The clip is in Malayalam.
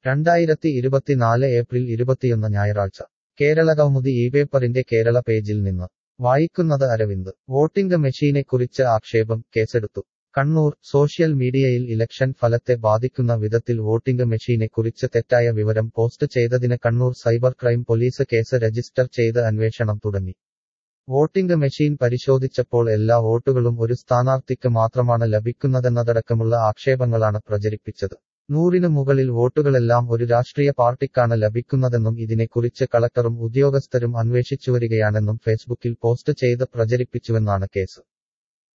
2024 ഏപ്രിൽ 21 ഞായറാഴ്ച കേരളകൗമുദി ഇപേപ്പറിന്റെ കേരള പേജിൽ നിന്ന് വായിക്കുന്നത് അരവിന്ദ് വോട്ടിംഗ് മെഷീനെക്കുറിച്ച് ആക്ഷേപം കേസെടുത്തു കണ്ണൂർ സോഷ്യൽ മീഡിയയിൽ ഇലക്ഷൻ ഫലത്തെ ബാധിക്കുന്ന വിധത്തിൽ വോട്ടിംഗ് മെഷീനെക്കുറിച്ച് തെറ്റായ വിവരം പോസ്റ്റ് ചെയ്തതിന് Kannur cyber crime police case register ചെയ്ത് അന്വേഷണം തുടങ്ങി വോട്ടിംഗ് മെഷീൻ പരിശോധിച്ചപ്പോൾ എല്ലാ വോട്ടുകളും ഒരു സ്ഥാനാർത്ഥിക്ക് മാത്രമാണ് ലഭിക്കുന്നതെന്നതടക്കമുള്ള ആക്ഷേപങ്ങളാണ് പ്രചരിപ്പിച്ചത് 100-ന് മുകളിൽ വോട്ടുകളെല്ലാം ഒരു രാഷ്ട്രീയ പാർട്ടിക്കാണ് ലഭിക്കുന്നതെന്നും ഇതിനെക്കുറിച്ച് കളക്ടറും ഉദ്യോഗസ്ഥരും അന്വേഷിച്ചുവരികയാണെന്നും ഫേസ്ബുക്കിൽ പോസ്റ്റ് ചെയ്ത് പ്രചരിപ്പിച്ചുവെന്നാണ് കേസ്